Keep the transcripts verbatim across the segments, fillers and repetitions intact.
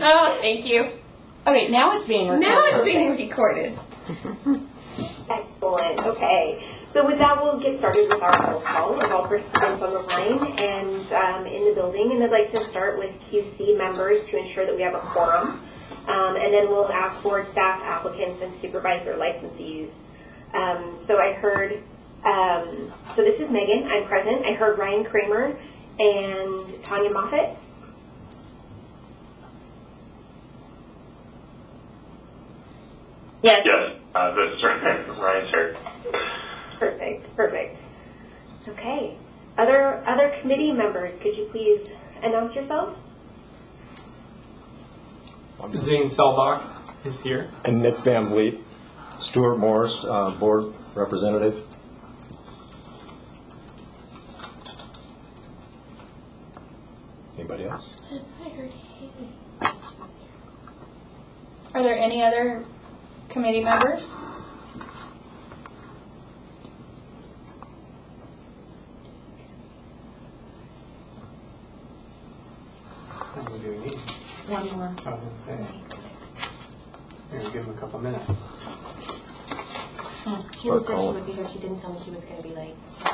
Oh, thank you. Okay, now it's being recorded. Now it's being recorded. Excellent. Okay. So with that, we'll get started with our roll call of all participants on the line and um, in the building. And I'd like to start with Q C members to ensure that we have a quorum. Um, and then we'll ask board staff, applicants, and supervisor licensees. Um, so I heard, um, so this is Megan. I'm present. I heard Ryan Kramer and Tanya Moffett. Yes. Yes. Uh, this is Ryan here. Perfect. Perfect. Okay. Other other committee members, could you please announce yourselves? Zane Selbach is here. And Nick Van Vliet. Stuart Morris, uh, board representative. Anybody else? I heard Haley. Are there any other committee members? How many do we need? One more. I was going to say. Here, give him a couple minutes. She was said she would be here. She didn't tell me she was going to be late. So.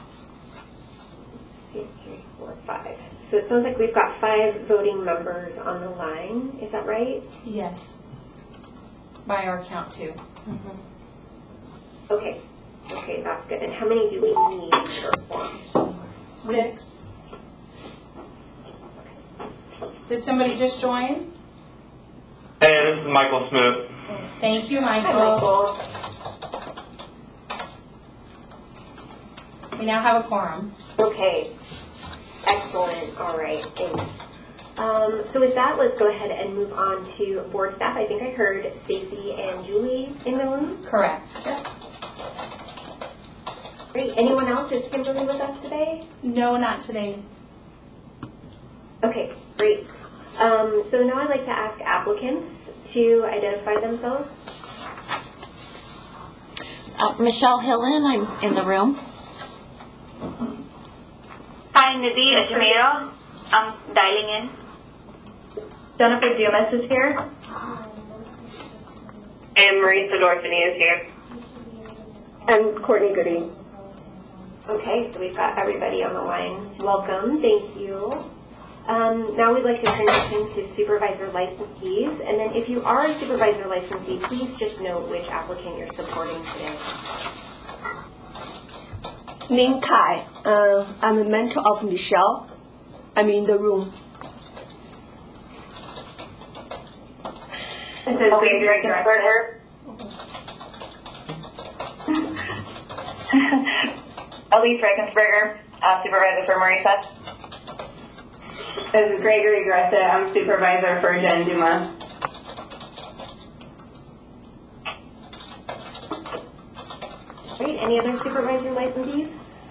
Two, three, four, five. So it sounds like we've got five voting members on the line. Is that right? Yes. By our count, too. Mm-hmm. Okay. Okay, that's good. And how many do we need for a quorum? Six. Did somebody just join? Hey, this is Michael Smoot. Thank you, Hi, Michael. Michael. We now have a quorum. Okay. Excellent. All right. Thanks. Um, so with that, let's go ahead and move on to board staff. I think I heard Stacy and Julie in the room. Correct. Yep. Great. Anyone else? Is Kimberly with us today? No, not today. Okay. Great. Um, so now I'd like to ask applicants to identify themselves. Uh, Michelle Hillen, I'm in the room. Hi, Nidhi Ishmael. I'm dialing in. Jennifer Dumas is here. And Marisa Dorfany is here. And Courtney Goody. Okay, so we've got everybody on the line. Welcome. Thank you. Um, now we'd like to transition to supervisor licensees. And then if you are a supervisor licensee, please just note which applicant you're supporting today. Ning Kai. Uh, I'm a mentor of Michelle. I'm in the room. This is Baby Regensberger. Elise Regensberger, uh, supervisor for Marisa. This is Gregory Gressa. I'm supervisor for Jen Dumas. Great. Any other supervisor licensees?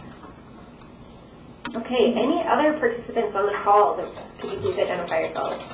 Okay. Any other participants on the call? Could you please identify yourselves?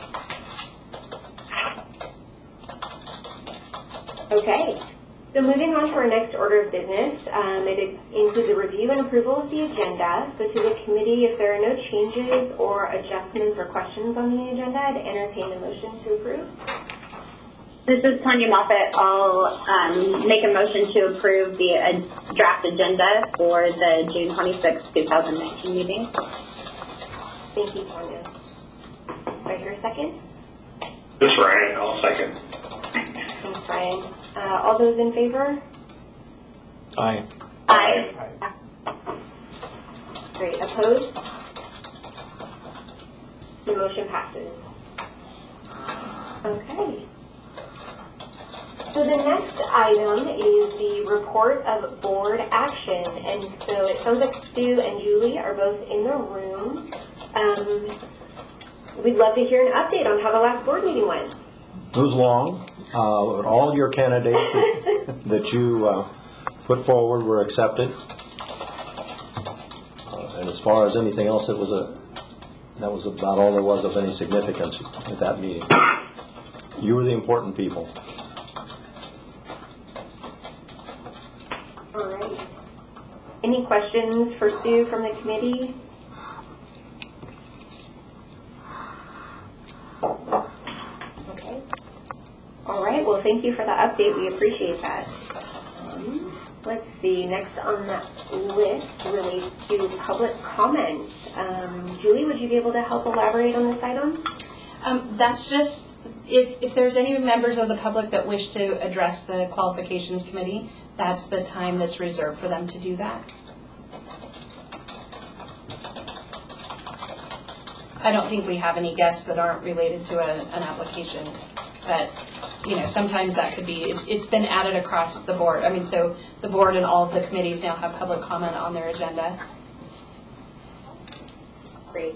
Okay. So moving on to our next order of business, um, it includes a review and approval of the agenda. So to the committee, if there are no changes or adjustments or questions on the agenda, I'd entertain a motion to approve. This is Tanya Moffett. I'll um, make a motion to approve the uh, draft agenda for the June twenty-sixth, twenty nineteen meeting. Thank you, Tanya. Do I hear a second? This is Ryan. I'll second. Thanks, Brian. Uh, all those in favor? Aye. Aye. Great. Opposed? The motion passes. Okay. So the next item is the report of board action. And so it sounds like Stu and Julie are both in the room. Um, we'd love to hear an update on how the last board meeting went. It was long. Uh, but all your candidates that, that you uh, put forward were accepted. Uh, and as far as anything else, it was a that was about all there was of any significance at that meeting. You were the important people. All right. Any questions for Sue from the committee? All right, well, thank you for the update. We appreciate that. Um, let's see, next on that list relates to public comment. Um, Julie, would you be able to help elaborate on this item? Um, that's just, if, if there's any members of the public that wish to address the qualifications committee, that's the time that's reserved for them to do that. I don't think we have any guests that aren't related to a, an application, but you know, sometimes that could be, it's, it's been added across the board. I mean, so the board and all of the committees now have public comment on their agenda. Great.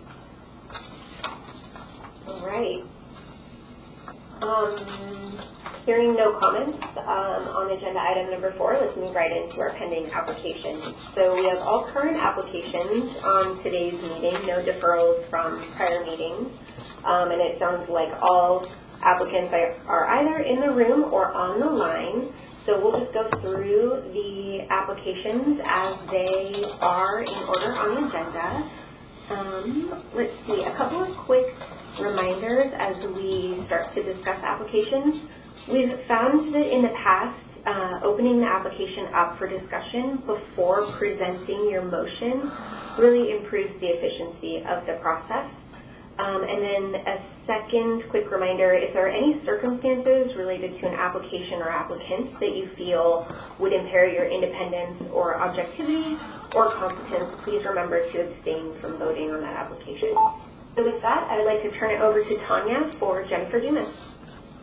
All right. Um, hearing no comments um, on agenda item number four, let's move right into our pending applications. So we have all current applications on today's meeting, no deferrals from prior meetings, um, and it sounds like all applicants are, are either in the room or on the line. So we'll just go through the applications as they are in order on the agenda. Um, let's see, a couple of quick reminders as we start to discuss applications. We've found that in the past, uh, opening the application up for discussion before presenting your motion really improves the efficiency of the process. Um, and then a second quick reminder, if there are any circumstances related to an application or applicant that you feel would impair your independence or objectivity or competence, please remember to abstain from voting on that application. So with that, I'd like to turn it over to Tanya for Jennifer Dumas.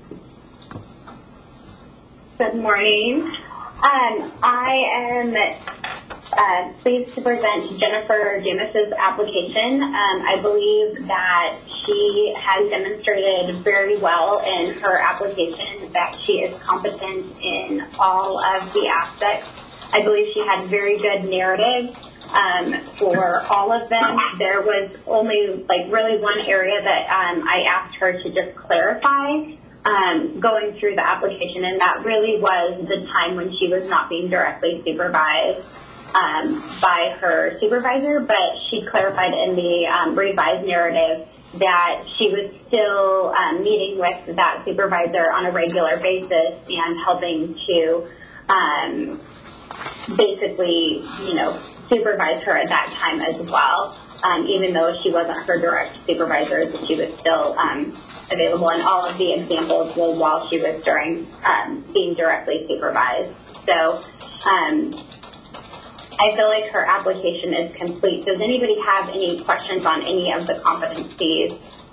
Good morning. Um, I am uh, pleased to present Jennifer Dumas's application. Um, I believe that she has demonstrated very well in her application that she is competent in all of the aspects. I believe she had very good narrative um, for all of them. There was only like really one area that um, I asked her to just clarify um, going through the application, and that really was the time when she was not being directly supervised um, by her supervisor, but she clarified in the um, revised narrative that she was still um, meeting with that supervisor on a regular basis and helping to um, basically, you know, supervise her at that time as well. Um, even though she wasn't her direct supervisor, she was still um, available. And all of the examples were while she was during um, being directly supervised. So um, I feel like her application is complete. Does anybody have any questions on any of the competencies?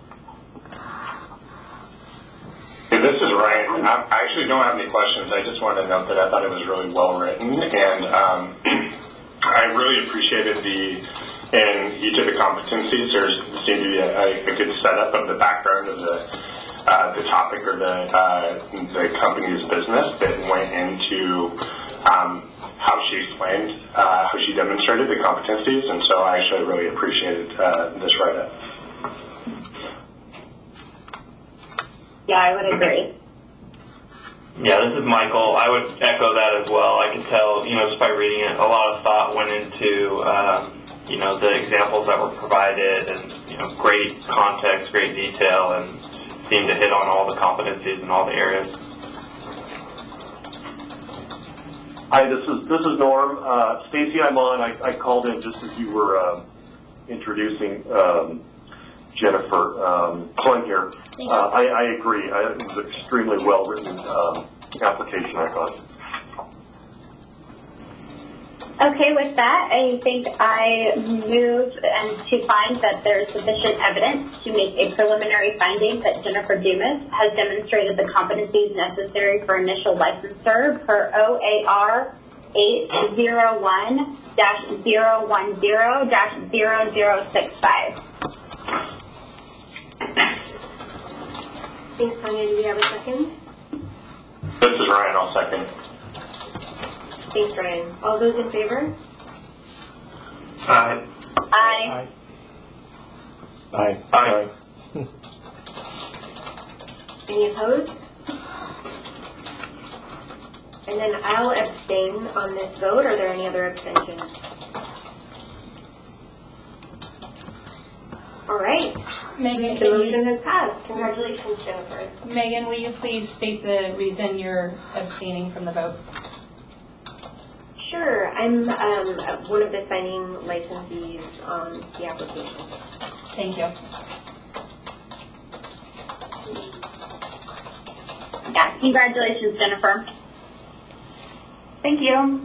Hey, this is Ryan. I actually don't have any questions. I just wanted to note that I thought it was really well written, and um, I really appreciated the, in each of the competencies, there seemed to be a, a good setup of the background of the uh, the topic or the uh, the company's business that went into um, how she explained, uh, how she demonstrated the competencies, and so I actually really appreciated uh, this write-up. Yeah, I would agree. Yeah, this is Michael. I would echo that as well. I could tell, you know, just by reading it, a lot of thought went into, um, you know, the examples that were provided, and, you know, great context, great detail, and seemed to hit on all the competencies in all the areas. Hi, this is this is Norm. Uh, Stacy, I'm on. I, I called in just as you were uh, introducing um, Jennifer. Um, Glenn here. Uh, I, I agree. I, it was an extremely well-written um, application, I thought. Okay, with that, I think I move and to find that there is sufficient evidence to make a preliminary finding that Jennifer Dumas has demonstrated the competencies necessary for initial licensure per O A R eight oh one dash zero one zero dash zero zero six five. Thanks, Tanya. Do we have a second? This is Ryan. I'll second. Thanks, Ryan. All those in favor? Aye. Aye. Aye. Aye. Any opposed? And then I'll abstain on this vote. Are there any other abstentions? All right. Megan, The can you, motion has passed. Congratulations, Jennifer. Megan, will you please state the reason you're abstaining from the vote? Sure. I'm um, one of the signing licensees on the application. Thank you. Yeah, congratulations, Jennifer. Thank you.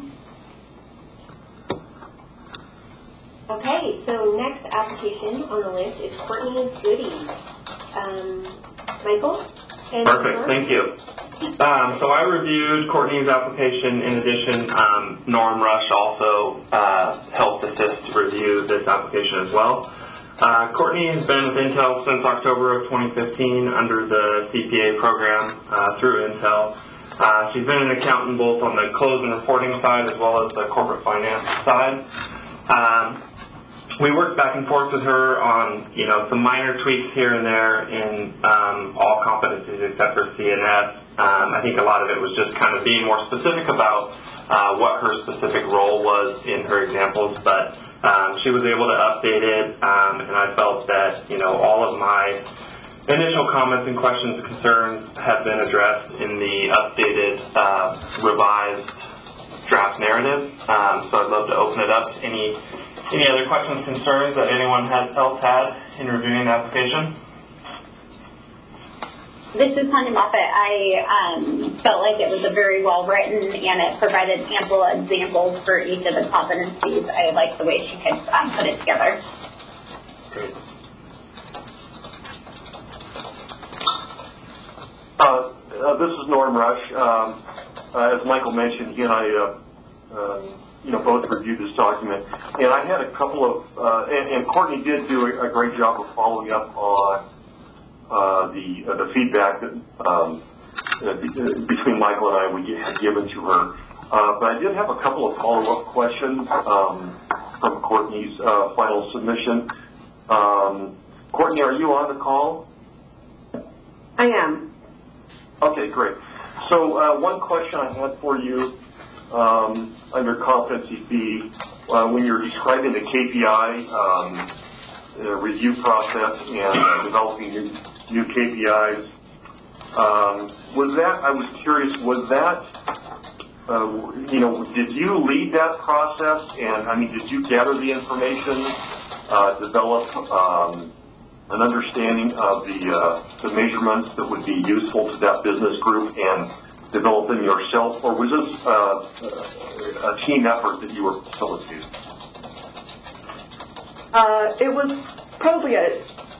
Okay, so next application on the list is Courtney Goody. Um, Michael? And Perfect, Norm? thank you. Um, so I reviewed Courtney's application. In addition, um, Norm Rush also uh, helped assist to review this application as well. Uh, Courtney has been with Intel since October of twenty fifteen under the C P A program uh, through Intel. Uh, she's been an accountant both on the close and reporting side as well as the corporate finance side. Um, we worked back and forth with her on, you know, some minor tweaks here and there in um, all competencies except for C N S. Um, I think a lot of it was just kind of being more specific about uh, what her specific role was in her examples, but um, she was able to update it, um, and I felt that, you know, all of my initial comments and questions, concerns have been addressed in the updated, uh, revised draft narrative. Um, so I'd love to open it up to any any other questions, concerns that anyone has else had in reviewing the application. This is Tanya Moffett. I um, felt like it was a very well written and it provided ample examples for each of the competencies. I like the way she could um, put it together. Great. Uh, uh, this is Norm Rush. Um, uh, as Michael mentioned, he and I, uh, uh, you know, both reviewed this document, and I had a couple of, uh, and, and Courtney did do a, a great job of following up on uh, the uh, the feedback that um, uh, between Michael and I we had given to her. Uh, but I did have a couple of follow-up questions um, from Courtney's uh, final submission. Um, Courtney, are you on the call? I am. Okay, great. So uh, one question I had for you um, under competency B, uh, when you're describing the K P I um, uh, review process and uh, developing new, new K P Is, um, was that, I was curious, was that, uh, you know, did you lead that process? And, I mean, did you gather the information, uh, develop um, an understanding of the uh, the measurements that would be useful to that business group and develop them yourself, or was this uh, a team effort that you were facilitating? Uh, it was probably a,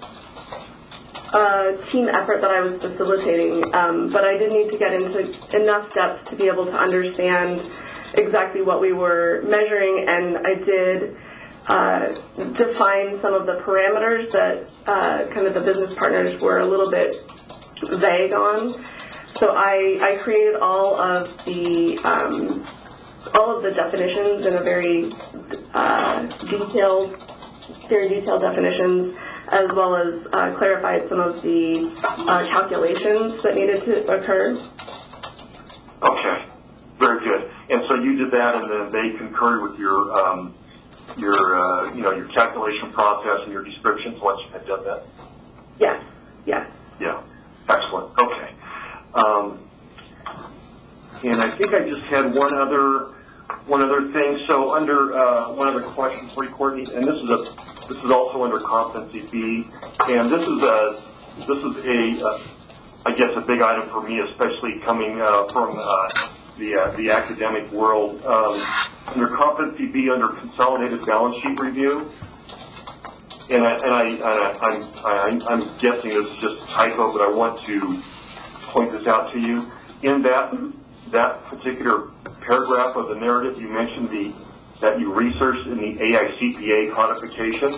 a team effort that I was facilitating, um, but I did need to get into enough depth to be able to understand exactly what we were measuring, and I did Uh, define some of the parameters that uh, kind of the business partners were a little bit vague on. So I, I created all of the um, all of the definitions in a very uh, detailed, very detailed definitions, as well as uh, clarified some of the uh, calculations that needed to occur. Okay, very good. And so you did that, and then they concurred with your um, your uh, you know your calculation process and your descriptions once you had done that? Yes, yes. Yeah, excellent. Okay. Um, and I think I just had one other one other thing. So under uh, one other question for you, Courtney, and this is a this is also under competency B, and this is a this is a uh, I guess a big item for me, especially coming uh, from uh, the uh, the academic world. Um, under competency B, under consolidated balance sheet review, and I and I, I I'm I, I'm guessing this is just a typo, but I want to point this out to you. In that that particular paragraph of the narrative, you mentioned the that you researched in the A I C P A codification.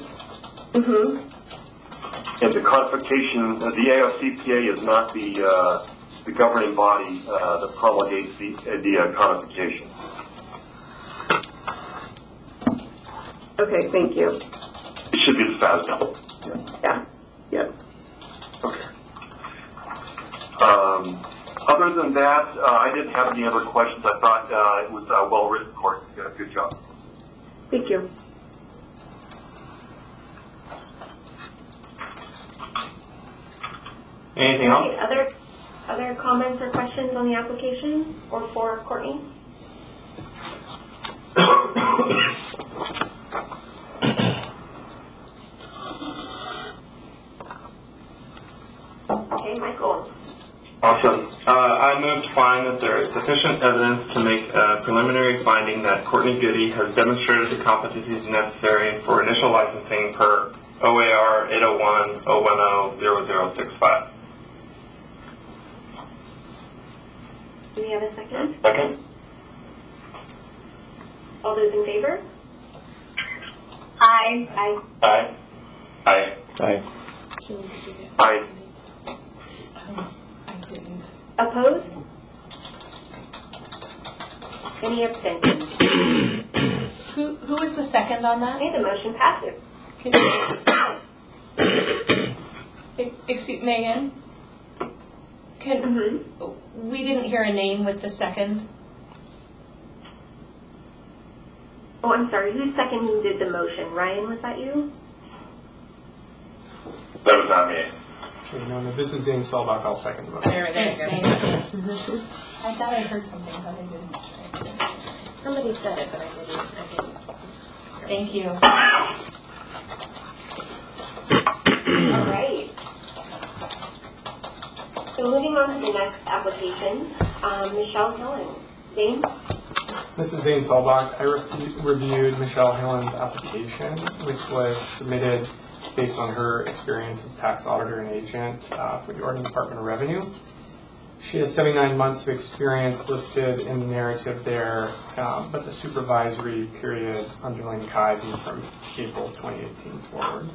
Mm-hmm. And the codification, uh, the A I C P A is not the uh, the governing body uh, that promulgates the uh, the uh, codification. Okay, thank you. It should be the FASB. Yeah. Yep. Okay. Um, other than that, uh, I didn't have any other questions. I thought uh, it was uh, well written, Court. You did a good job. Thank you. Anything All else? right, Other, other comments or questions on the application or for Courtney? Okay, Michael. Awesome. Uh, I move to find that there is sufficient evidence to make a preliminary finding that Courtney Goody has demonstrated the competencies necessary for initial licensing per O A R eight oh one oh one oh zero zero six five. Do we have a second? Second. All those in favor? Aye. Aye. Aye. Aye. Aye. Aye. I didn't. Opposed? Any abstentions? Who, who was the second on that? Okay, the motion passes. E- Excuse, Megan? Can, Mm-hmm. we didn't hear a name with the second. Oh, I'm sorry. Who seconded the motion? Ryan, was that you? That was not me. Okay, no, no, this is Zane Selbach. I'll second the motion. There, there you go. I thought I heard something, but I didn't. Somebody said it, but I didn't. I didn't. Thank you. All right. So moving on to the next application, um, Michelle Hillen. Zane? This is Zane Selbach. I re- reviewed Michelle Hillen's application, which was submitted based on her experience as tax auditor and agent uh, for the Oregon Department of Revenue. She has seventy-nine months of experience listed in the narrative there, um, but the supervisory period underlying C A I B from April twenty eighteen forward.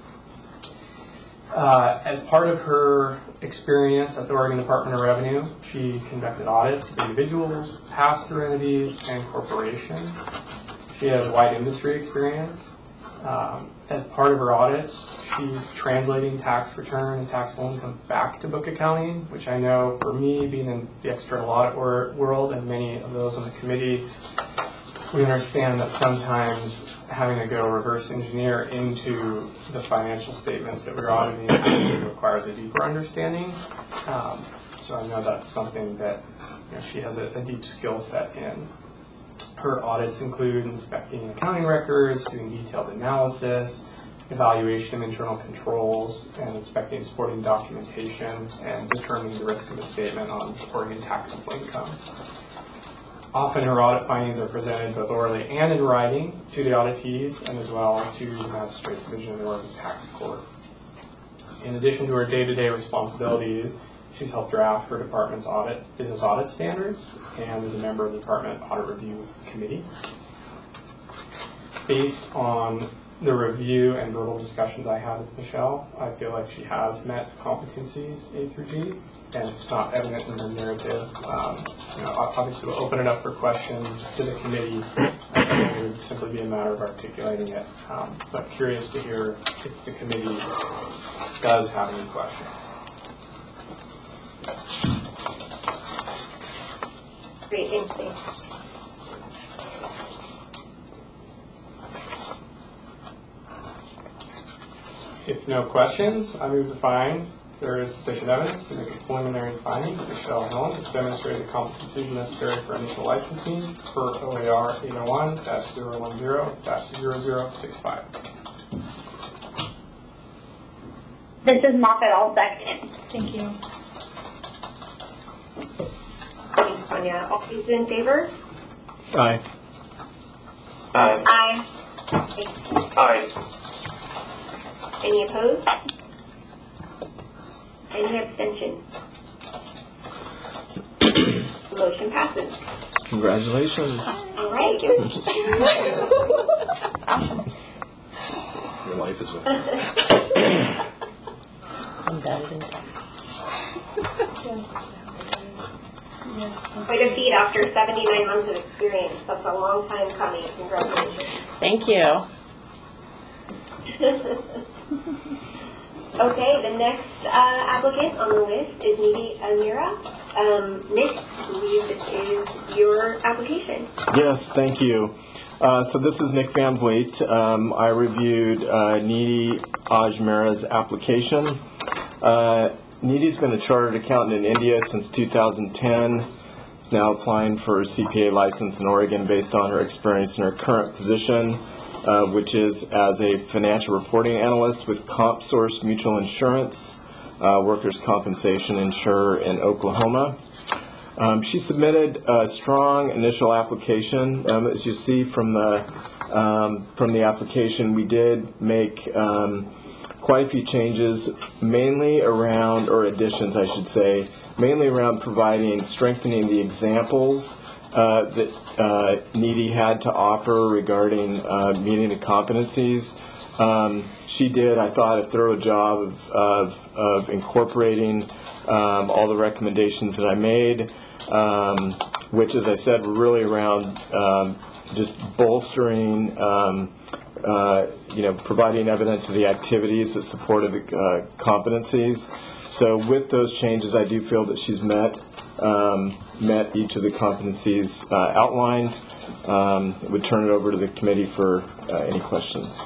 Uh, as part of her experience at the Oregon Department of Revenue, she conducted audits of individuals, pass-through entities, and corporations. She has wide industry experience. Um, as part of her audits, she's translating tax return and taxable income back to book accounting, which I know for me, being in the external audit wor- world and many of those on the committee, we understand that sometimes having to go reverse engineer into the financial statements that we're auditing requires a deeper understanding. Um, so I know that's something that you know, she has a, a deep skill set in. Her audits include inspecting accounting records, doing detailed analysis, evaluation of internal controls, and inspecting supporting documentation and determining the risk of a statement on Oregon taxable income. Often her audit findings are presented both orally and in writing to the auditees and as well to the Magistrate Division of the Oregon Tax Court. In addition to her day-to-day responsibilities, she's helped draft her department's audit, business audit standards and is a member of the Department Audit Review Committee. Based on the review and verbal discussions I had with Michelle, I feel like she has met competencies A through G. And if it's not evident in her narrative, um, you know, obviously we'll open it up for questions to the committee. And it would simply be a matter of articulating it. Um, but curious to hear if the committee does have any questions. Great, thanks. If no questions, I move to find there is sufficient evidence to make a preliminary finding that Michelle Hillen has demonstrated the competencies necessary for initial licensing per O A R eight oh one dash zero one zero dash zero zero six five. This is Moffett, all second. Thank you. Thanks, Sonia. All those in favor? Aye. Aye. Aye. Aye. Any opposed? Any abstentions? Motion passes. Congratulations. All right. Awesome. Your life is a... I'm better than that. Quite a feat after seventy-nine months of experience. That's a long time coming. Congratulations. Thank you. Okay, the next uh, applicant on the list is Nidhi Amira. Um, Nick, I believe this is your application. Yes, thank you. Uh, so this is Nick Van Vliet. Um, I reviewed uh, Nidhi Ajmera's application. Uh, Needy's been a chartered accountant in India since two thousand ten. Is now applying for a C P A license in Oregon based on her experience in her current position, uh, which is as a financial reporting analyst with CompSource Mutual Insurance, uh, workers' compensation insurer in Oklahoma. Um, she submitted a strong initial application. Um, as you see from the um, from the application, we did make um, quite a few changes, mainly around, or additions, I should say, mainly around providing, strengthening the examples uh, that uh, Needy had to offer regarding uh, meeting the competencies. Um, she did, I thought, a thorough job of, of, of incorporating um, all the recommendations that I made, um, which, as I said, were really around um, just bolstering, um, uh, you know, providing evidence of the activities that supported the uh, competencies. So with those changes, I do feel that she's met um, met each of the competencies uh, outlined. Um, would turn it over to the committee for uh, any questions.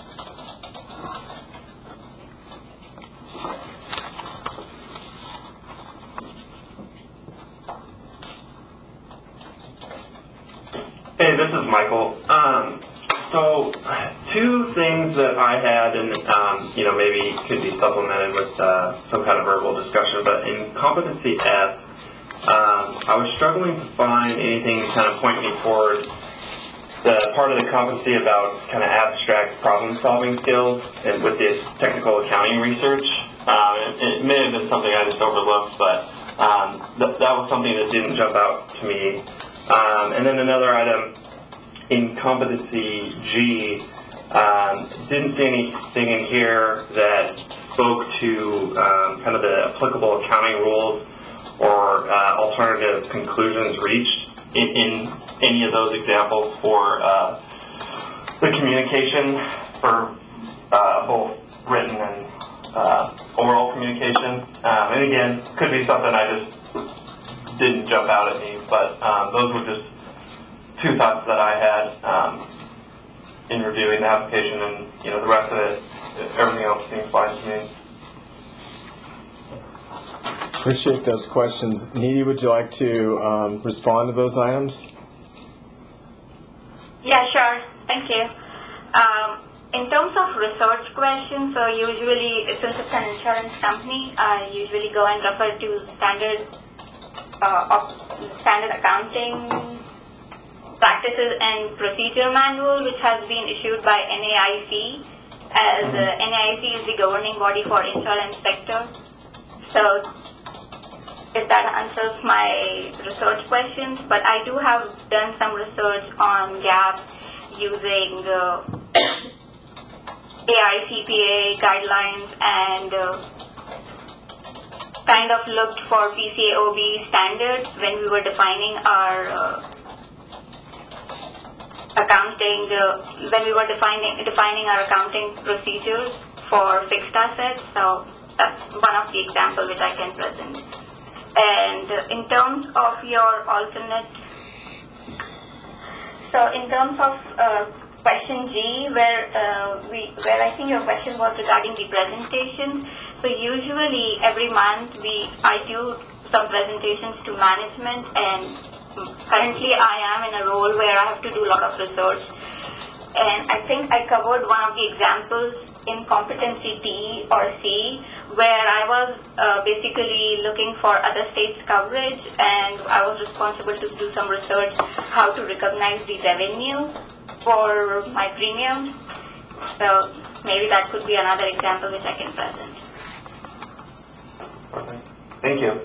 Hey, this is Michael. Um, so, two things that I had, and um, you know, maybe could be supplemented with uh, some kind of verbal discussion. But in competency F, um, I was struggling to find anything to kind of point me toward the part of the competency about kind of abstract problem-solving skills and with this technical accounting research. Um, it, it may have been something I just overlooked, but um, th- that was something that didn't jump out to me. Um, and then another item in competency G, um, didn't see anything in here that spoke to um, kind of the applicable accounting rules or uh, alternative conclusions reached in, in any of those examples for uh, the communication for uh, both written and uh, oral communication. Um, and again, could be something I just didn't jump out at me, but um, those were just two thoughts that I had um, in reviewing the application, and you know the rest of it, everything else seems fine to me. Appreciate those questions. Needy, would you like to um, respond to those items? Yeah, sure. Thank you. Um, in terms of research questions, so usually, since it's an insurance company, I usually go and refer to standard uh, of standard accounting practices and procedure manual, which has been issued by N A I C, as uh, N A I C is the governing body for insurance sector. So if that answers my research questions, but I do have done some research on GAAP using uh, A I C P A guidelines and uh, kind of looked for P C A O B standards when we were defining our uh, accounting, uh, when we were defining defining our accounting procedures for fixed assets. So that's one of the examples which I can present. And uh, in terms of your alternate, so in terms of uh, question G, where uh, we, where I think your question was regarding the presentation. So usually every month we, I do some presentations to management, and currently I am in a role where I have to do a lot of research. And I think I covered one of the examples in competency D or C, where I was uh, basically looking for other states' coverage, and I was responsible to do some research how to recognize the revenue for my premiums. So maybe that could be another example which I can present. Okay. Thank you.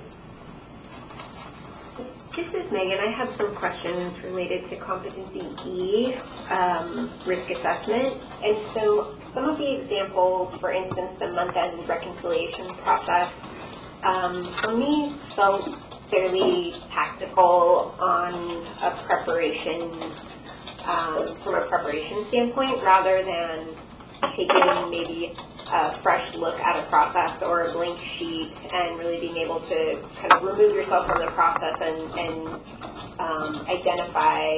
This is Megan. I have some questions related to competency E, um, risk assessment. And so some of the examples, for instance, the month-end reconciliation process, um, for me felt fairly tactical on a preparation, um, from a preparation standpoint, rather than taking maybe a fresh look at a process or a blank sheet and really being able to kind of remove yourself from the process and, and um, identify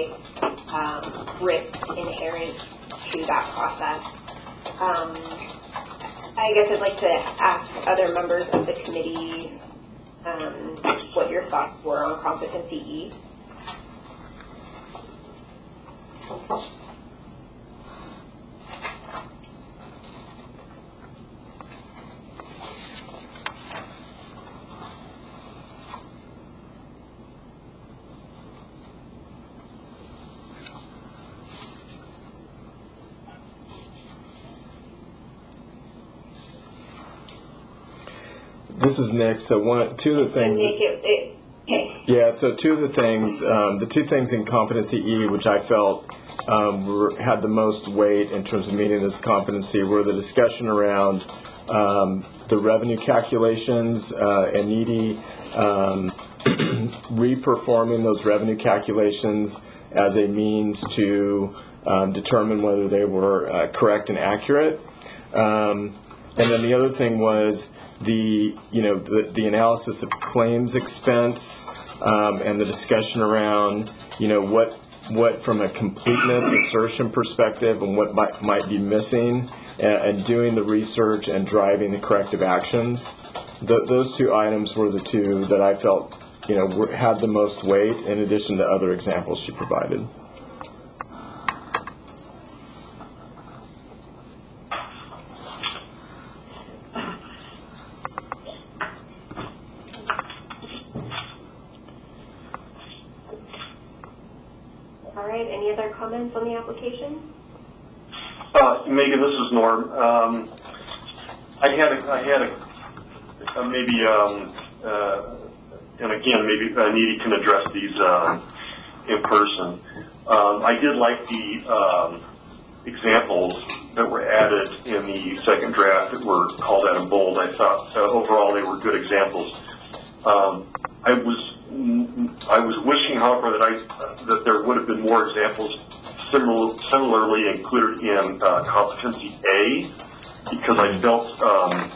um, risks inherent to that process. Um, I guess I'd like to ask other members of the committee um, what your thoughts were on Competency E. This is Nick. So one, two of the things. Nick, it, it, okay. Yeah. So two of the things, um, the two things in Competency E, which I felt um, were, had the most weight in terms of meeting this competency, were the discussion around um, the revenue calculations uh, and needy um, reperforming those revenue calculations as a means to um, determine whether they were uh, correct and accurate. Um, and then the other thing was the you know the, the analysis of claims expense um, and the discussion around you know what what from a completeness assertion perspective and what might, might be missing and, and doing the research and driving the corrective actions. Th- those two items were the two that I felt you know were, had the most weight in addition to other examples she provided. Any other comments on the application? Uh, Megan, this is Norm. Um, I had a, I had a, a maybe, um, uh, and again, maybe uh, Needy can address these uh, in person. Um, I did like the um, examples that were added in the second draft that were called out in bold. I thought uh, overall they were good examples. Um, I was I was wishing, however, that I that there would have been more examples similar, similarly included in uh, Competency A, because I felt um,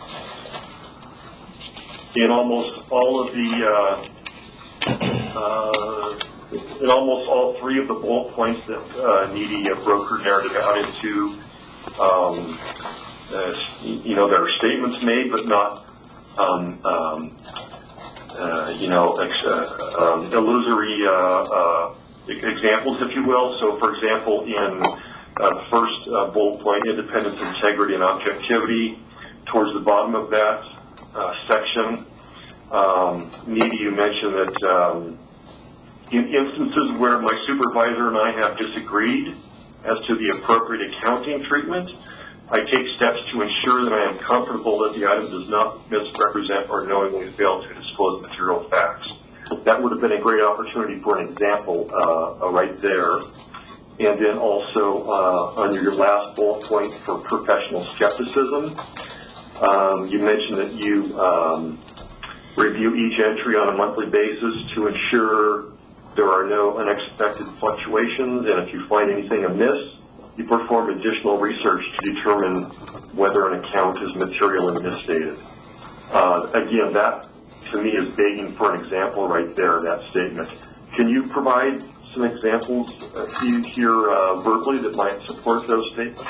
in almost all of the uh, uh, in almost all three of the bullet points that uh, Needy uh, broke her narrative out into, um, uh, you know, there are statements made, but not. Um, um, Uh, you know, ex- uh, um, illusory uh, uh, examples, if you will. So, for example, in uh, the first uh, bullet point, independence, integrity, and objectivity, towards the bottom of that uh, section, um, Needy, you mentioned that um, in instances where my supervisor and I have disagreed as to the appropriate accounting treatment, I take steps to ensure that I am comfortable that the item does not misrepresent or knowingly fail to disclose material facts. That would have been a great opportunity for an example uh, right there. And then also uh, on your last bullet point for professional skepticism, um, you mentioned that you um, review each entry on a monthly basis to ensure there are no unexpected fluctuations, and if you find anything amiss, you perform additional research to determine whether an account is materially misstated. Uh, again, that to me is begging for an example right there, that statement. Can you provide some examples uh, here uh, verbally that might support those statements?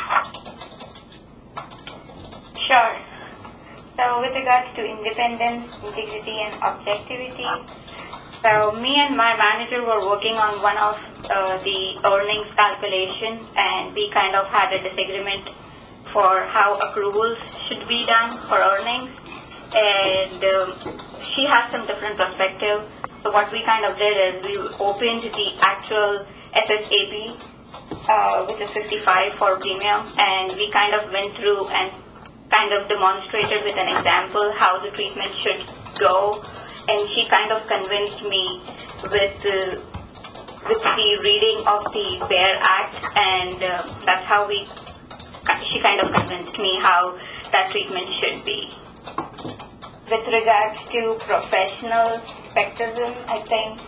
Sure. So with regards to independence, integrity, and objectivity, so me and my manager were working on one of uh, the earnings calculations, and we kind of had a disagreement for how accruals should be done for earnings. And um, she has some different perspective. So what we kind of did is we opened the actual S S A P, uh, which is fifty-five for premium, and we kind of went through and kind of demonstrated with an example how the treatment should go. And she kind of convinced me with uh, with the reading of the BEAR Act, and uh, that's how we. She kind of convinced me how that treatment should be. With regards to professional skepticism, I think.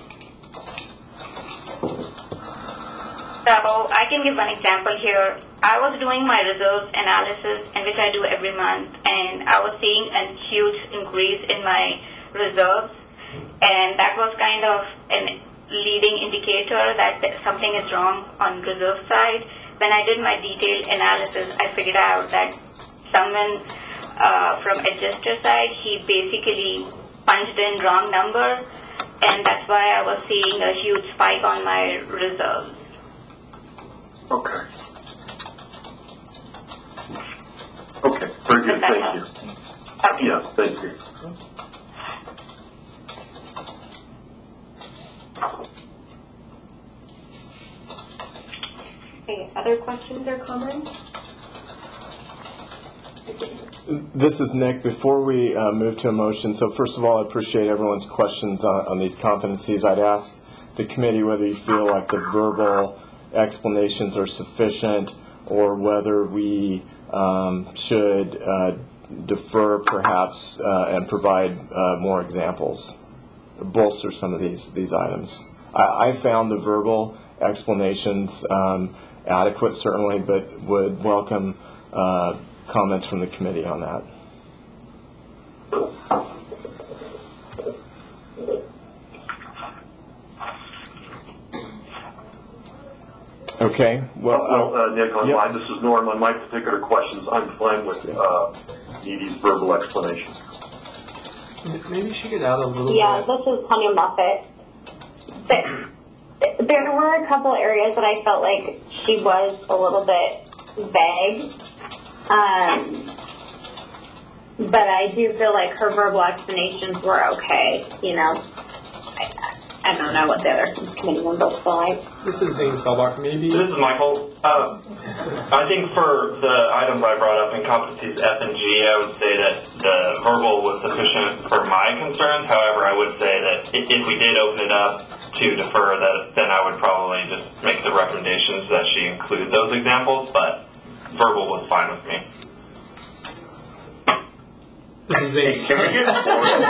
So I can give one example here. I was doing my reserves analysis, and which I do every month, and I was seeing a huge increase in my reserves, and that was kind of a leading indicator that something is wrong on reserve side. When I did my detailed analysis, I figured out that someone uh, from adjuster side, he basically punched in wrong number, and that's why I was seeing a huge spike on my reserves. Okay. Okay, very good, thank you. Okay. Yeah, thank you. Okay, other questions or comments? This is Nick. Before we uh, move to a motion, so first of all, I appreciate everyone's questions on, on these competencies. I'd ask the committee whether you feel like the verbal explanations are sufficient or whether we um, should uh, defer perhaps uh, and provide uh, more examples, bolster some of these, these items. I, I found the verbal explanations um, adequate, certainly, but would welcome uh, comments from the committee on that. Okay. Well, well uh, uh, Nick, on yep. mine, this is Norm. On my particular questions, I'm fine with uh, Needy's verbal explanation. Maybe she could add a little Yeah, bit. this is Tanya Muffet. There, there were a couple areas that I felt like she was a little bit vague. Um, but I do feel like her verbal explanations were okay. You know, I, I don't know what the other committee members feel like. This is Zane Selbach. Maybe. This is Michael. Uh, I think for the items I brought up in competencies F and G, I would say that the verbal was sufficient for my concerns. However, I would say that if if we did open it up to defer, that then I would probably just make the recommendations that she include those examples. But verbal was fine with me. This is Zane. Can we get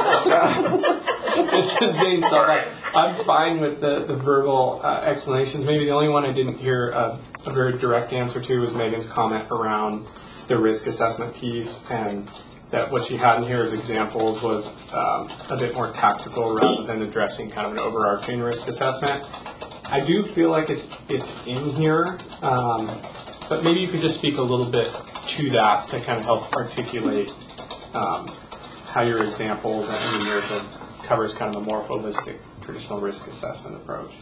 This is Zane Selbach. I'm fine with the, the verbal uh, explanations. Maybe the only one I didn't hear a, a very direct answer to was Megan's comment around the risk assessment piece, and that what she had in here as examples was um, a bit more tactical rather than addressing kind of an overarching risk assessment. I do feel like it's it's in here, um, but maybe you could just speak a little bit to that to kind of help articulate um, how your examples and your narrative covers kind of a more holistic traditional risk assessment approach.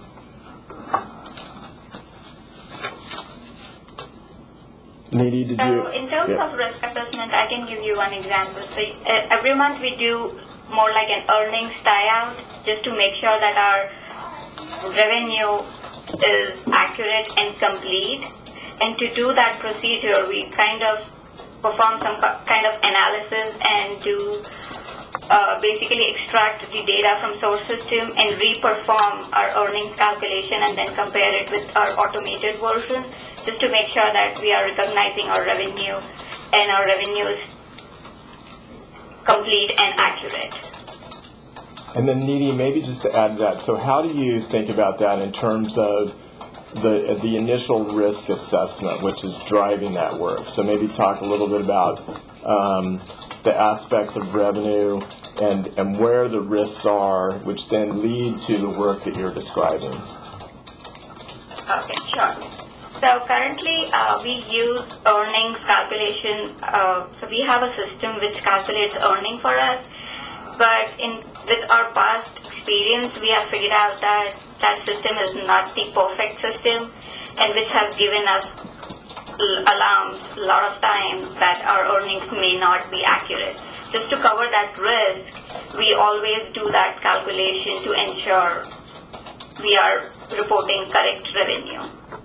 Needy, did you? So in terms yeah. of risk assessment, I can give you one example. So uh, every month we do more like an earnings tie-out just to make sure that our revenue is accurate and complete. And to do that procedure, we kind of perform some kind of analysis and do uh, basically extract the data from source system and re-perform our earnings calculation and then compare it with our automated version just to make sure that we are recognizing our revenue and our revenue is complete and accurate. And then Needy, maybe just to add to that, so how do you think about that in terms of the the initial risk assessment, which is driving that work? So maybe talk a little bit about um, the aspects of revenue and, and where the risks are, which then lead to the work that you're describing. Okay, sure. So currently uh, we use earnings calculation. Uh, so we have a system which calculates earning for us. But in with our past experience, we have figured out that that system is not the perfect system, and which has given us alarms a lot of times that our earnings may not be accurate. Just to cover that risk, we always do that calculation to ensure we are reporting correct revenue.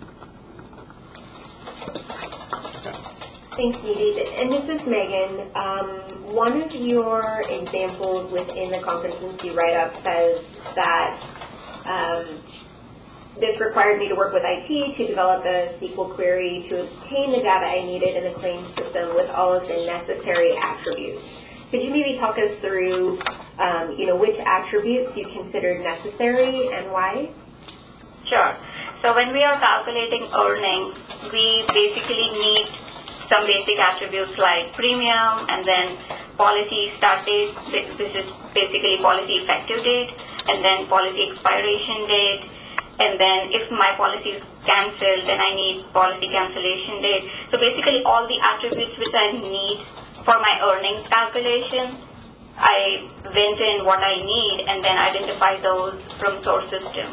Thanks, Needy. And this is Megan. Um, one of your examples within the competency write-up says that um, this required me to work with I T to develop a S Q L query to obtain the data I needed in the claims system with all of the necessary attributes. Could you maybe talk us through, um, you know, which attributes you considered necessary and why? Sure. So when we are calculating earnings, we basically need some basic attributes like premium and then policy start date, which is basically policy effective date, and then policy expiration date, and then if my policy is cancelled, then I need policy cancellation date. So basically all the attributes which I need for my earnings calculation, I went in what I need and then identify those from source system.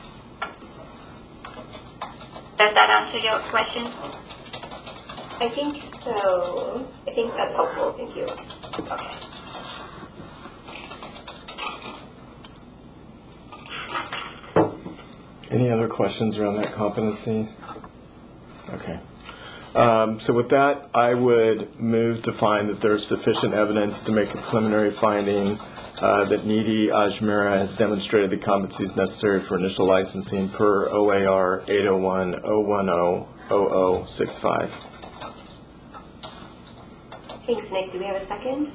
Does that answer your question? I think so. I think that's helpful. Thank you. Okay. Any other questions around that competency? Okay. Um, so with that, I would move to find that there's sufficient evidence to make a preliminary finding uh, that Nidhi Ajmera has demonstrated the competencies necessary for initial licensing per O A R eight oh one dash oh one oh dash oh oh six five. Thanks, Nick. Do we have a second?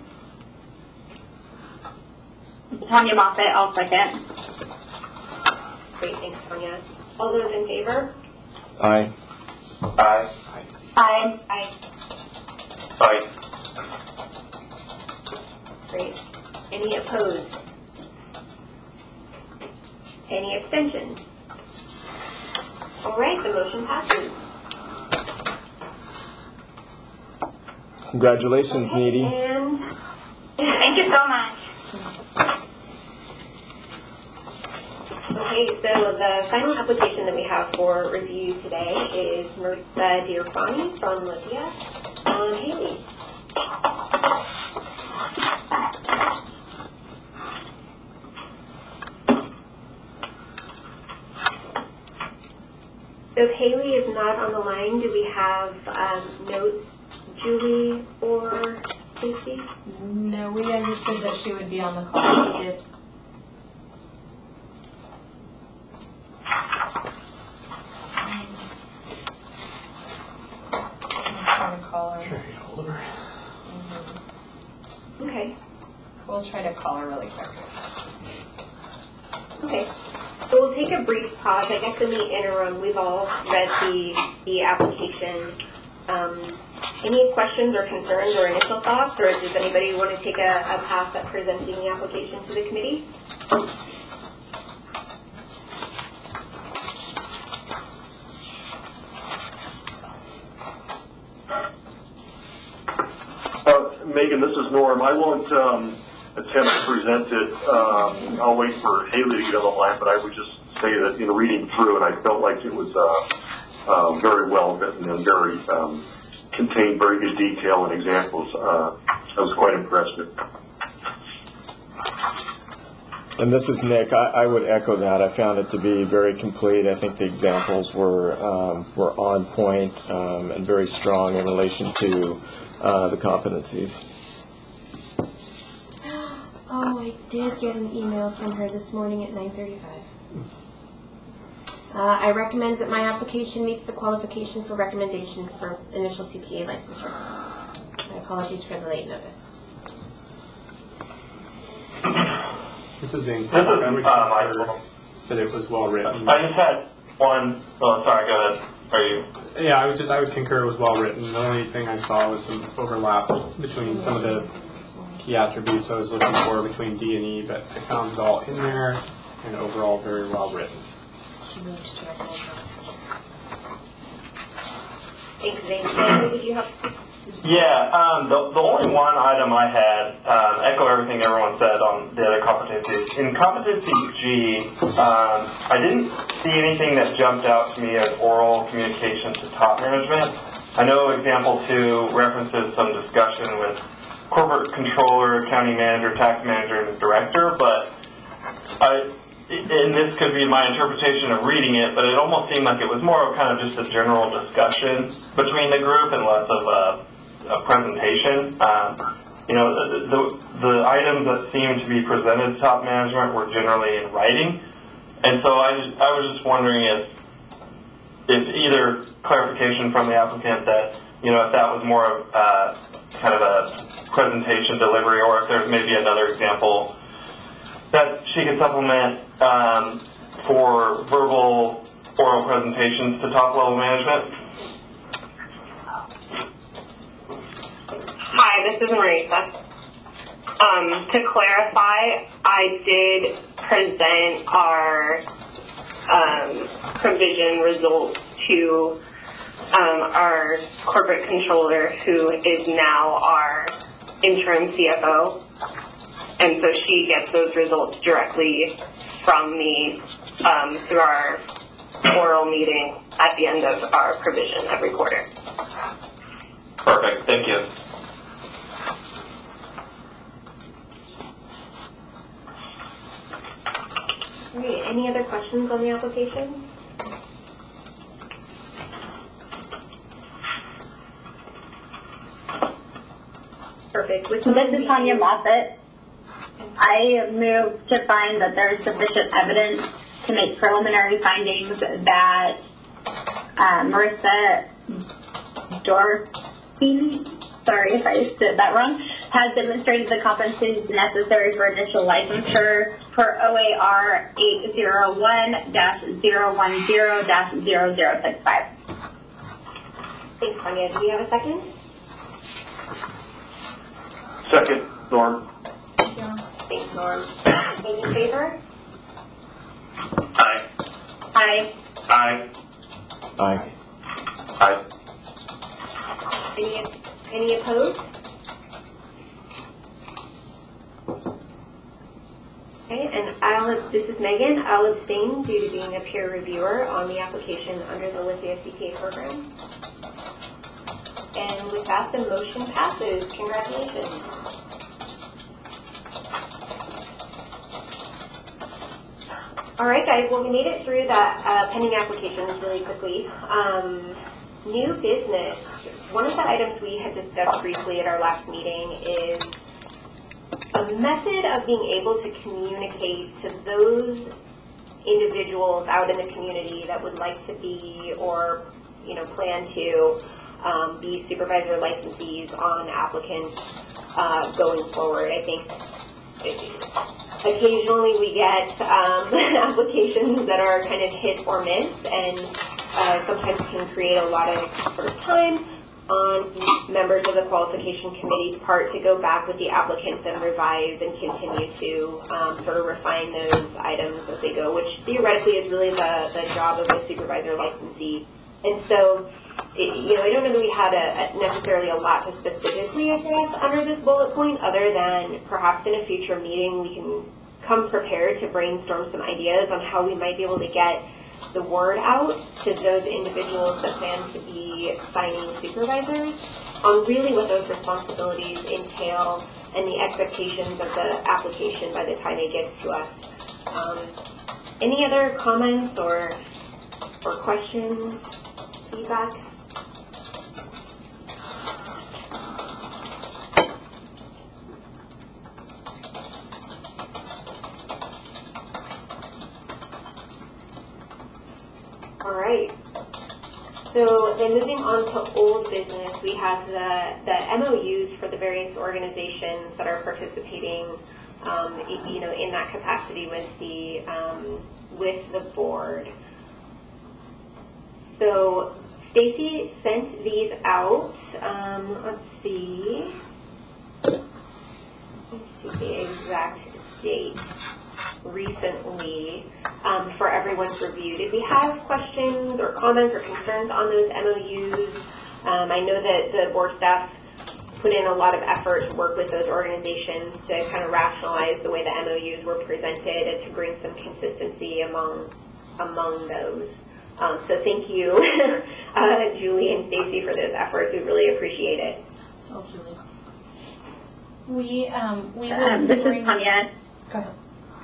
Tanya Moffett, I'll second. Great, thanks, Tanya. All those in favor? Aye. Aye. Aye. Aye. Aye. Great. Any opposed? Any abstentions? All right, the motion passes. Congratulations, Okay, Nidhi. and Thank you so much. okay, so the final application that we have for review today is Marissa Dirfani from Lithia. Um, Haley. So if Haley is not on the line, do we have um, notes, Julie or Stacy? No, we understood that she would be on the call. We did. I'm trying to call her. Sure, get hold of her. Mm-hmm. Okay. We'll try to call her really quick. Okay. So we'll take a brief pause. I guess in the interim, we've all read the, the application. Um, any questions or concerns or initial thoughts, or does anybody want to take a, a pass at presenting the application to the committee? Uh, Megan, this is Norm. I won't um, attempt to present it. Um, I'll wait for Haley to get on the line, but I would just say that, you know, reading through it, I felt like it was uh, uh, very well written and very um, contained very good detail and examples. Uh, I was quite impressed with it. And this is Nick. I, I would echo that. I found it to be very complete. I think the examples were um, were on point um, and very strong in relation to uh, the competencies. Oh, I did get an email from her this morning at nine thirty-five. Uh, I recommend that my application meets the qualification for recommendation for initial C P A licensure. My apologies for the late notice. This is Zane. This is, I would uh, concur Michael. that it was well written. I just had one. Oh, sorry. Go ahead. Are you? Yeah, I would just I would concur it was well written. The only thing I saw was some overlap between some of the key attributes I was looking for between D and E, but I found it all in there and overall very well written. Thanks, Zane. Haley, did you have? Yeah, um, the, the only one item I had, um, echo everything everyone said on the other competencies. In competency G, um, I didn't see anything that jumped out to me as oral communication to top management. I know example two references some discussion with corporate controller, county manager, tax manager, and director, but I, and this could be my interpretation of reading it, but it almost seemed like it was more of kind of just a general discussion between the group and less of a a presentation. Um, you know, the, the, the items that seemed to be presented to top management were generally in writing. And so I, just, I was just wondering if, if either clarification from the applicant that, you know, if that was more of uh, kind of a presentation delivery, or if there's maybe another example that she could supplement um, for verbal oral presentations to top level management. Hi, this is Marisa. Um, to clarify, I did present our um, provision results to um, our corporate controller, who is now our interim C F O. And so she gets those results directly from me um, through our oral meeting at the end of our provision every quarter. Perfect, thank you. Great. Any other questions on the application? Perfect. Which This is Tanya Moffett. I move to find that there is sufficient evidence to make preliminary findings that uh, Marissa Dorothy, sorry if I said that wrong, has demonstrated the competencies necessary for initial licensure for O A R eight zero one dash zero one zero dash zero zero six five. Thanks, Tanya. Do we have a second? Second, Norm. Thanks, Norm. Any in favor? Aye. Aye. Aye. Aye. Aye. Any, any opposed? Okay, and I'll, this is Megan. I'll abstain due to being a peer reviewer on the application under the Lithia C P A program. And with that, the motion passes. Congratulations. All right, guys. Well, we made it through that uh, pending applications really quickly. Um, new business. One of the items we had discussed briefly at our last meeting is a method of being able to communicate to those individuals out in the community that would like to be or, you know, plan to um, be supervisor licensees on applicants uh, going forward. I think occasionally we get um, applications that are kind of hit or miss, and uh, sometimes can create a lot of sort of time on members of the qualification committee's part to go back with the applicants and revise and continue to um, sort of refine those items as they go, which theoretically is really the, the job of a supervisor licensee. And so, it, you know, I don't know that we had a, a necessarily a lot to specifically address under this bullet point, other than perhaps in a future meeting we can come prepared to brainstorm some ideas on how we might be able to get the word out to those individuals that plan to be signing supervisors on really what those responsibilities entail and the expectations of the application by the time it gets to us. Um, any other comments or or questions, feedback? All right. So then moving on to old business, we have the, the M O Us for the various organizations that are participating, um, you know, in that capacity with the um, with the board. So Stacy sent these out. Um, let's see. Let's see the exact date. Recently um, for everyone's review. Did we have questions or comments or concerns on those M O Us? Um, I know that the board staff put in a lot of effort to work with those organizations to kind of rationalize the way the M O Us were presented and to bring some consistency among among those. Um, so thank you, uh, Julie and Stacy, for those efforts. We really appreciate it. Oh, Julie. We um, we will Um, this bring, is Tanya. Go ahead.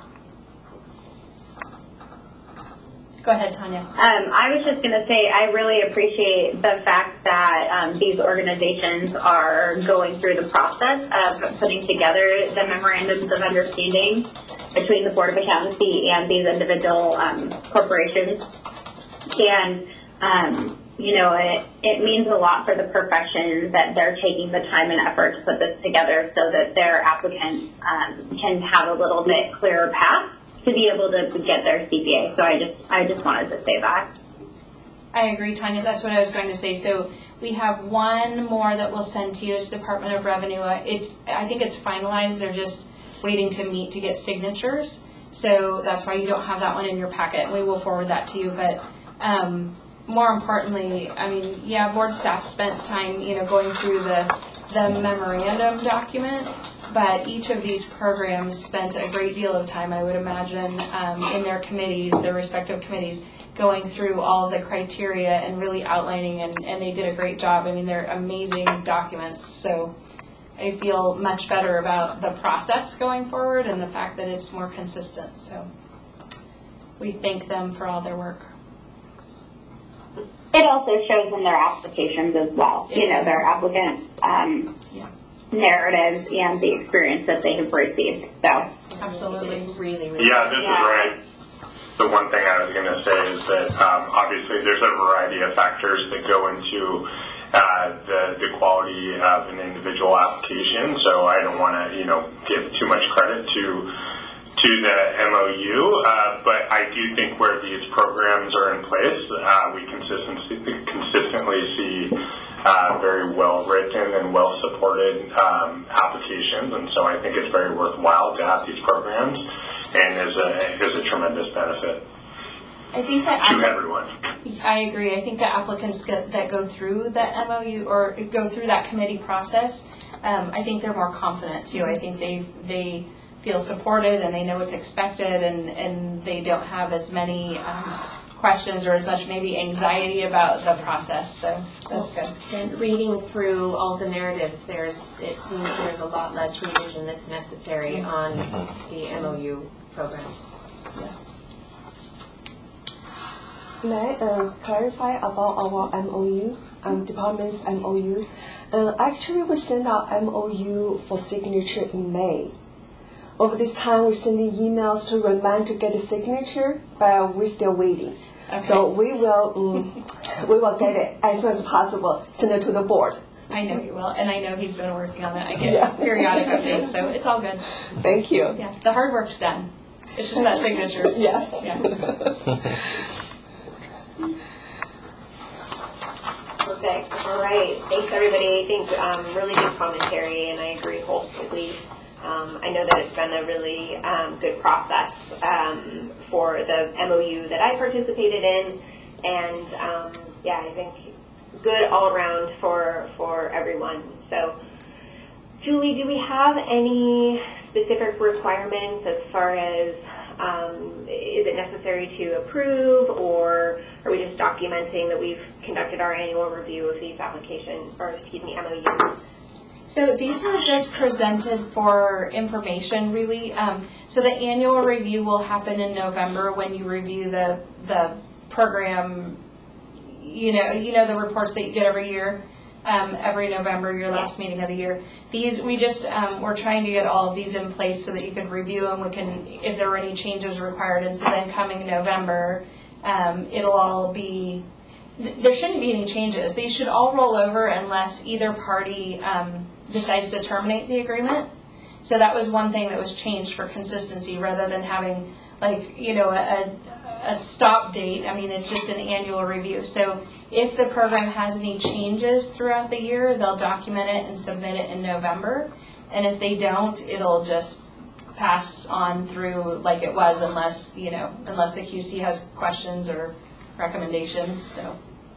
Go ahead, Tanya. Um, I was just going to say I really appreciate the fact that um, these organizations are going through the process of putting together the memorandums of understanding between the Board of Accountancy and these individual um, corporations. And, um, you know, it, it means a lot for the profession that they're taking the time and effort to put this together so that their applicants um, can have a little bit clearer path to be able to get their C P A. So I just I just wanted to say that. I agree, Tanya. That's what I was going to say. So we have one more that we'll send to you as Department of Revenue. It's I think it's finalized. They're just waiting to meet to get signatures. So that's why you don't have that one in your packet. We will forward that to you. But um, more importantly, I mean, yeah, board staff spent time, you know, going through the the memorandum document, but each of these programs spent a great deal of time, I would imagine, um, in their committees, their respective committees, going through all of the criteria and really outlining, and, and they did a great job. I mean, they're amazing documents, so I feel much better about the process going forward and the fact that it's more consistent. So we thank them for all their work. It also shows in their applications as well, you know, their applicant um, yeah. narratives and the experience that they have received. So absolutely, really, really. Yeah, this yeah. is right. The one thing I was going to say is that um, obviously there's a variety of factors that go into uh, the, the quality of an individual application. So I don't want to, you know, give too much credit to to the M O U, uh, but I do think where these programs are in place, uh, we consistently, consistently see uh, very well written and well supported um, applications, and so I think it's very worthwhile to have these programs, and is a is a tremendous benefit. I think that to everyone. I agree. I think the applicants get, that go through the M O U or go through that committee process, um, I think they're more confident too. I think they they. feel supported and they know what's expected, and, and they don't have as many um, questions or as much maybe anxiety about the process, so that's good. And reading through all the narratives, there's it seems there's a lot less revision that's necessary on the M O U programs. Yes. May I uh, clarify about our M O U, um, department's M O U? Uh, actually, we sent out M O U for signature in May. Over this time, we're sending emails to remind to get the signature, but we're still waiting. Okay. So we will um, we will get it as soon as possible, send it to the board. I know you will, and I know he's been working on that. I get yeah. periodic updates, so it's all good. Thank you. Yeah, the hard work's done. It's just that signature. Yes. Yeah. Perfect. All right. Thanks, everybody. I think um, really good commentary, and I agree wholeheartedly. Um, I know that it's been a really um, good process um, for the M O U that I participated in, and um, yeah, I think good all around for for everyone. So, Julie, do we have any specific requirements as far as um, is it necessary to approve, or are we just documenting that we've conducted our annual review of these applications, or excuse me, M O Us? So these were just presented for information, really. Um, so the annual review will happen in November when you review the the program. You know, you know the reports that you get every year, um, every November, your last meeting of the year. These we just um, we're trying to get all of these in place so that you can review them. We can, if there were any changes required, and so then coming November, um, it'll all be. There shouldn't be any changes. They should all roll over unless either party um, decides to terminate the agreement. So that was one thing that was changed for consistency, rather than having like, you know, a, a stop date. I mean, it's just an annual review. So if the program has any changes throughout the year, they'll document it and submit it in November. And if they don't, it'll just pass on through like it was, unless, you know, unless the Q C has questions or recommendations. So.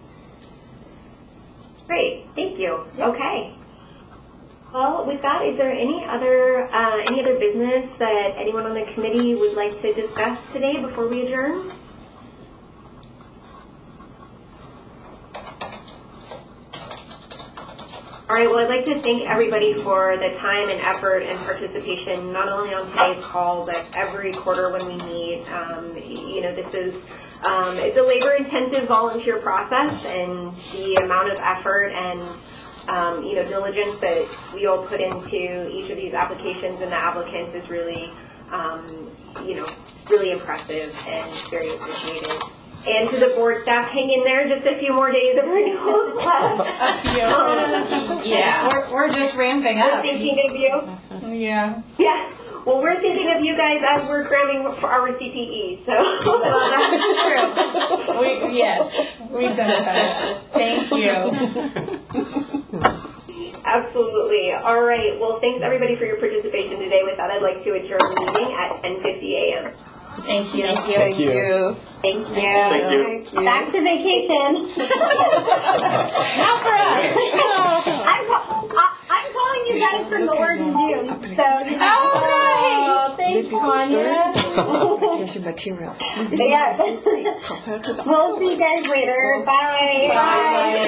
Great, thank you. Okay. Well, with that, is there any other uh, any other business that anyone on the committee would like to discuss today before we adjourn? All right, well, I'd like to thank everybody for the time and effort and participation, not only on today's call, but every quarter when we meet. Um, you know, this is um, it's a labor-intensive volunteer process, and the amount of effort and um, you know diligence that we all put into each of these applications and the applicants is really um, you know really impressive and very appreciated. And to the board staff, hang in there, just a few more days of renewals left. A few. Um, yeah, we're, we're just ramping up. We're thinking of you. Yeah. Yeah. Well, we're thinking of you guys as we're cramming for our C P E, so. Well, that's true. We, yes, we sympathize. Thank you. Absolutely. All right. Well, thanks everybody for your participation today. With that, I'd like to adjourn the meeting at ten fifty a m Thank you. Thank you. Thank you. Thank you. Thank you. Thank you. Back to vacation. Not for us. I'm, I'm you guys for the word in June. So, you know. Oh, nice. Thanks, Tanya. Application materials. Yeah. We'll see you guys later. Bye. Bye.